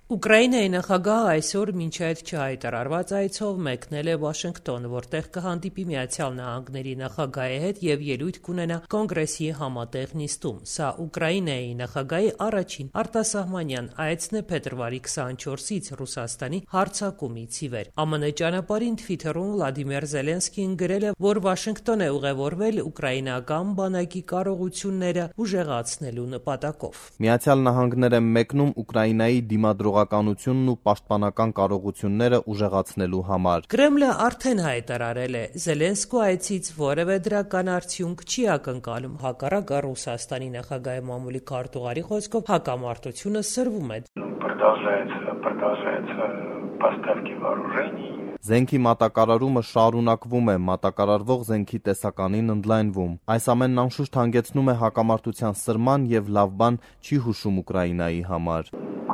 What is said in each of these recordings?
Ուկրաինայի նախագահը այսօր մինչ այդ չհայտարարված այցով մեկնել է Վաշինգտոն, որտեղ կհանդիպի Միացյալ Նահանգների նախագահի հետ եւ ելույթ կունենա կոնգրեսի համատեղ նիստում։ Սա Ուկրաինայի նախագահի առաջին արտասահմանյան այցն է փետրվարի 24-ից Ռուսաստանի հարձակումից ի վեր։ ԱՄՆ ճանապարհին Թվիթերում Վլադիմիր Զելենսկին գրել է, որ Վաշինգտոն է ուղևորվել ուկրաինական բանակի կարողությունները ուժեղացնելու նպատակով։ Միացյալ Նահանգներ է մեկնում Ուկրաինայի դիմադրողականությունն ու պաշտպանական կարողությունները ուժեղացնելու համար։ Կրեմլը արդեն հայտարարել է, Զելենսկու այցից որևէ դրական արդյունք չի ակնկալում, հակառակը Ռուսաստանի նախագահի մամուլի քարտուղարի խոսքով հակամարտությունը սրվում է։ Զենքի մատակարարումը շարունակվում է, մատակարարվող զենքի տեսականին ընդլայնվում։ Այս ամենն անշուշտ հանգեցնում է հակամարտության սրման եւ լավ բան չի հուշում Ուկրաինայի համար։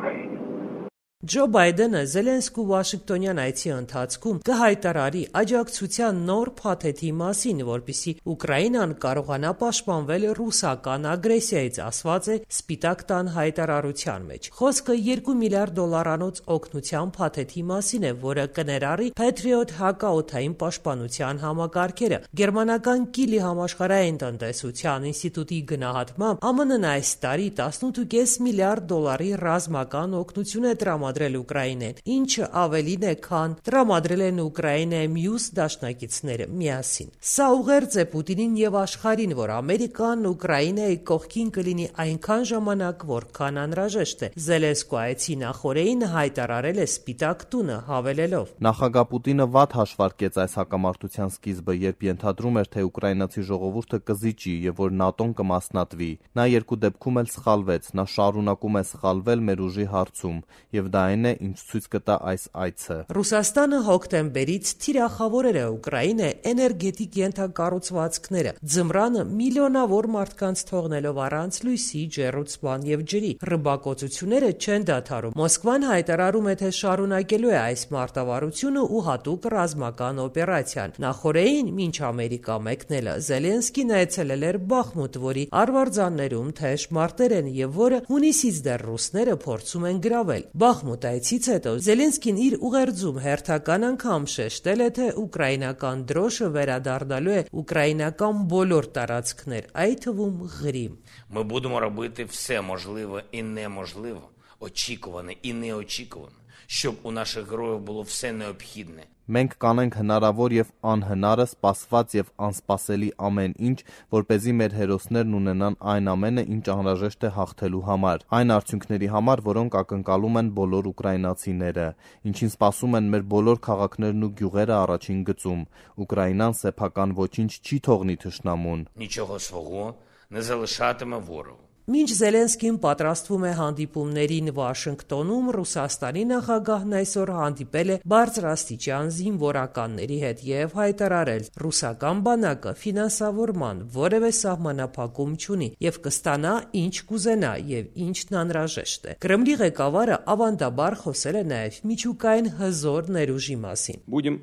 Ջո Բայդենը Զելենսկու Վաշինգտոնյան այցի ընթացքում կհայտարարի աջակցության նոր փաթեթի մասին, որպեսզի Ուկրաինան կարողանա պաշտպանվել ռուսական ագրեսիայից, ասված է Սպիտակ տան հայտարարության մեջ։ Խոսքը $2 միլիարդ օգնության փաթեթի մասին է, որը կներառի Patriot հակաօդային պաշտպանության համակարգերը։ Գերմանական Կիլի համաշխարհային տնտեսության ինստիտուտի գնահատմամբ ԱՄՆ-ն այս տարի $18.5 միլիարդ ռազմական օգնություն է տրամադրել Ուկրաինեն, ինչը ավելին է, քան տրամադրել են Ուկրաինայի մյուս դաշնակիցները միասին։ Սա ուղերձ է Պուտինին եւ աշխարհին, որ Ամերիկան Ուկրաինայի կողքին կլինի այնքան ժամանակ, որքան անհրաժեշտ է։ Զելենսկու այցի նախօրեին հայտարարել է Սպիտակ տունը, հավելելով. Նախագահ Պուտինը վատ հաշվարկեց այս հակամարտության սկիզբը, երբ ենթադրում էր, թե ուկրաինացի ժողովուրդը կզիջի եւ որ ՆԱՏՕ-ն կմասնատվի։ Նա երկու դեպքում էլ սխալվեց, նա շարունակում է սխալվել մեր ուժի հարցում, եւ դա այն է, ինչ ցույց կտա այս այցը։ Ռուսաստանը հոկտեմբերից թիրախավորել է Ուկրաինայի էներգետիկ ենթակառուցվածքները, ձմռանը միլիոնավոր մարդկանց թողնելով առանց լույսի, ջեռուցման եւ ջրի։ Ռմբակոծությունները չեն դադարում։ Մոսկվան հայտարարում է, թե շարունակելու է այս մարտավարությունը ու հատուկ ռազմական օպերացիան։ Նախորդին, մինչ Ամերիկա մեկնելը, Զելենսկին այցելել էր Բախմուտ, որի արվարձաններում թեժ մարտեր են եւ որը հունիսից դեռ ռուսները փորձում են գրավել։ Բախմուտ այցից հետո Զելենսկին իր ուղերձում հերթական անգամ շեշտել է, թե ուկրաինական դրոշը վերադառնալու է ուկրաինական բոլոր տարածքներ, այդ թվում Ղրիմ։ Ми будемо робити все можливе і неможливе, очікуване і неочікуване, щоб у наших героїв було все необхідне. Մենք կանենք հնարավոր եւ անհնարը, սպասված եւ անսպասելի ամեն ինչ, որպեսզի մեր հերոսներն ունենան այն ամենը, ինչ անհրաժեշտ է հաղթելու համար, այն արդյունքների համար, որոնք ակնկալում են բոլոր ուկրաինացիները, ինչին սպասում են մեր բոլոր քաղաքներն ու գյուղերը առաջին գծում։ Ուկրաինան սեփական ոչինչ չի թողնի թշնամուն։ Нічого свого не залишатиме ворогу. Մինչ Զելենսկին պատրաստվում է հանդիպումներին Վաշինգտոնում, Ռուսաստանի նախագահն այսօր հանդիպել է բարձրաստիճան զինվորականների հետ եւ հայտարարել, ռուսական բանակը ֆինանսավորման որևէ սահմանափակում չունի եւ կստանա ինչ կուզենա եւ ինչն անհրաժեշտ է։ Կրեմլի ղեկավարը ավանդաբար խոսել է նաեւ միջուկային հզոր ներուժի մասին։ Будем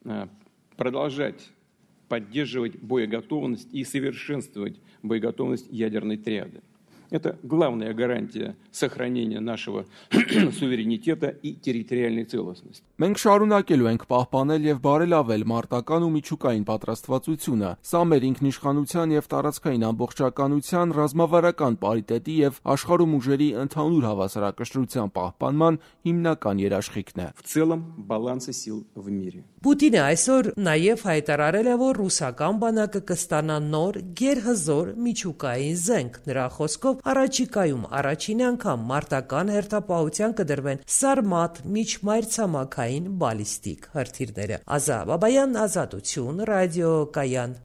продолжать поддерживать боеготовность и совершенствовать боеготовность ядерной триады. Это главная гарантия сохранения нашего суверенитета и территориальной целостности. Մենք շարունակելու ենք պահպանել եւ բարելավել մարտական ու միջուկային պատրաստվածությունը։ Սա մեր ինքնիշխանության եւ տարածքային ամբողջականության, ռազմավարական պարիտետի եւ աշխարհում ուժերի ընդհանուր հավասարակշռության պահպանման հիմնական երաշխիքն է։ В целом баланса сил в мире. Պուտինը այսօր նաև հայտարարել է, որ ռուսական բանակը կստանա նոր գերհզոր միջուկային զենք։ Նրա խոսքով առաջիկայում առաջին անգամ մարտական հերթապահության կդրվեն Սարմատ միջմայրցամաքային բալիստիկ հրթիռները։ Ազա Բաբայան, Ազատություն, ռադիոկայան։